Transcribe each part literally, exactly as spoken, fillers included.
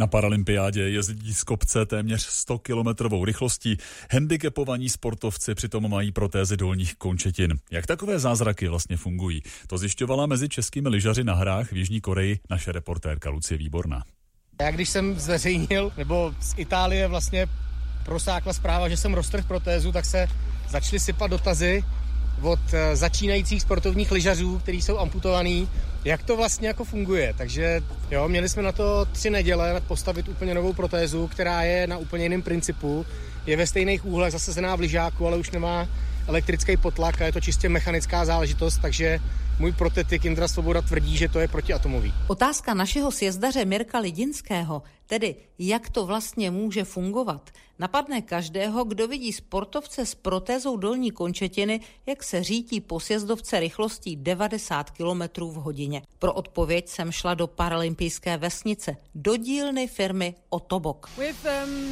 Na paralympiádě jezdí z kopce téměř sto kilometrovou rychlostí. Handicapovaní sportovci přitom mají protézy dolních končetin. Jak takové zázraky vlastně fungují? To zjišťovala mezi českými lyžaři na hrách v Jižní Koreji naše reportérka Lucie Výborná. Já když jsem zveřejnil, nebo z Itálie vlastně prosákla zpráva, že jsem roztrhl protézu, tak se začaly sypat dotazy od začínajících sportovních lyžařů, kteří jsou amputovaní, jak to vlastně jako funguje. Takže jo, měli jsme na to tři neděle postavit úplně novou protézu, která je na úplně jiném principu. Je ve stejných úhlech zasazená v lyžáku, ale už nemá elektrický potlak a je to čistě mechanická záležitost, takže můj protetik Indra Svoboda tvrdí, že to je protiatomový. Otázka našeho sjezdaře Mirka Lidinského, tedy jak to vlastně může fungovat, napadne každého, kdo vidí sportovce s protézou dolní končetiny, jak se řítí po sjezdovce rychlostí devadesát kilometrů v hodině. Pro odpověď jsem šla do paralympijské vesnice, do dílny firmy Otobok.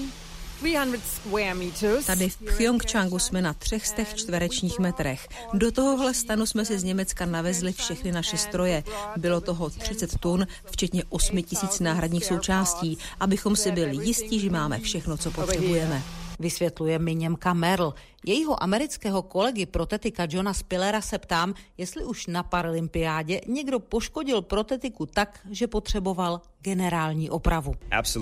Tady v Pchjongčchangu jsme na třech stech čtverečních metrech. Do tohohle stanu jsme si z Německa navezli všechny naše stroje. Bylo toho třicet tun, včetně osmi tisíc náhradních součástí, abychom si byli jistí, že máme všechno, co potřebujeme. Vysvětluje mi Němka Merl. Jejího amerického kolegy protetika Johna Spillera se ptám, jestli už na paralympiádě někdo poškodil protetiku tak, že potřeboval generální opravu.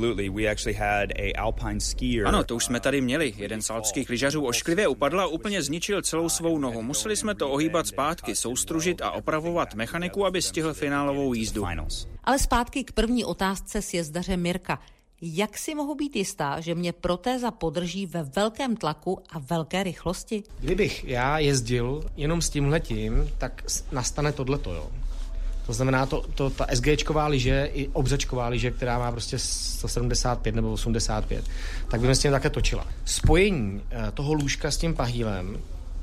Ano, to už jsme tady měli. Jeden z alpských lyžařů ošklivě upadl a úplně zničil celou svou nohu. Museli jsme to ohýbat zpátky, soustružit a opravovat mechaniku, aby stihl finálovou jízdu. Ale zpátky k první otázce sjezdaře Mirka. Jak si mohu být jistá, že mě protéza podrží ve velkém tlaku a velké rychlosti? Kdybych já jezdil jenom s tímhletím, tak nastane tohleto, jo. To znamená, to, to, ta SGčková lyže i obřečková lyže, která má prostě sto sedmdesát pět nebo osmdesát pět, tak by mě s tím také točila. Spojení toho lůžka s tím pahýlem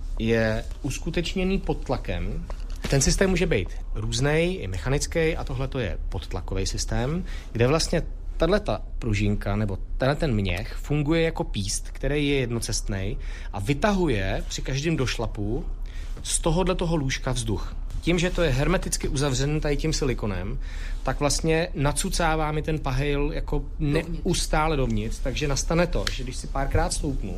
je uskutečněný pod tlakem. Ten systém může být různej, i mechanický, a tohle to je podtlakový systém, kde vlastně tato pružinka nebo ten měch funguje jako píst, který je jednocestnej a vytahuje při každém došlapu z tohohle toho lůžka vzduch. Tím, že to je hermeticky uzavřený tady tím silikonem, tak vlastně nacucává mi ten pahejl jako neustále dovnitř, takže nastane to, že když si párkrát stoupnu,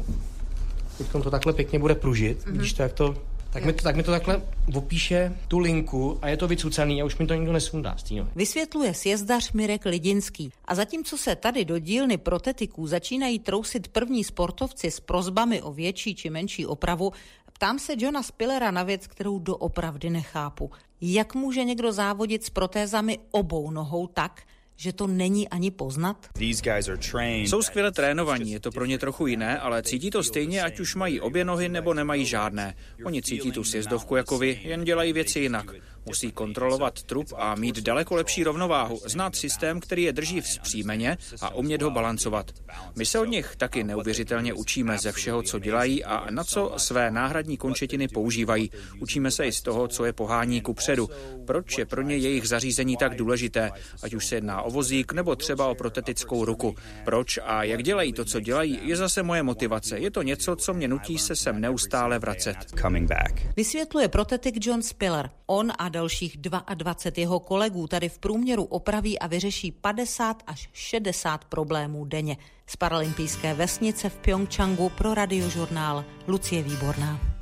teď to takhle pěkně bude pružit, mm-hmm. Vidíš to, jak to... Tak mi, to, tak mi to takhle opíše tu linku a je to vycucaný a už mi to nikdo nesundá. Stíno. Vysvětluje sjezdař Mirek Lidinský. A zatímco se tady do dílny protetiků začínají trousit první sportovci s prosbami o větší či menší opravu, ptám se Johna Spillera na věc, kterou doopravdy nechápu. Jak může někdo závodit s protézami obou nohou tak, že to není ani poznat? Jsou skvěle trénovaní, je to pro ně trochu jiné, ale cítí to stejně, ať už mají obě nohy nebo nemají žádné. Oni cítí tu sjezdovku jako vy, jen dělají věci jinak. Musí kontrolovat trup a mít daleko lepší rovnováhu, znát systém, který je drží vzpřímeně a umět ho balancovat. My se od nich taky neuvěřitelně učíme ze všeho, co dělají a na co své náhradní končetiny používají. Učíme se i z toho, co je pohání kupředu. Proč je pro ně jejich zařízení tak důležité, ať už se jedná o vozík nebo třeba o protetickou ruku. Proč a jak dělají to, co dělají, je zase moje motivace. Je to něco, co mě nutí se sem neustále vracet. Vysvětluje protetik John Spiller. On a dalších dvacet dva jeho kolegů tady v průměru opraví a vyřeší padesát až šedesát problémů denně. Z paralympijské vesnice v Pchjongčchangu pro Radiožurnál Lucie Výborná.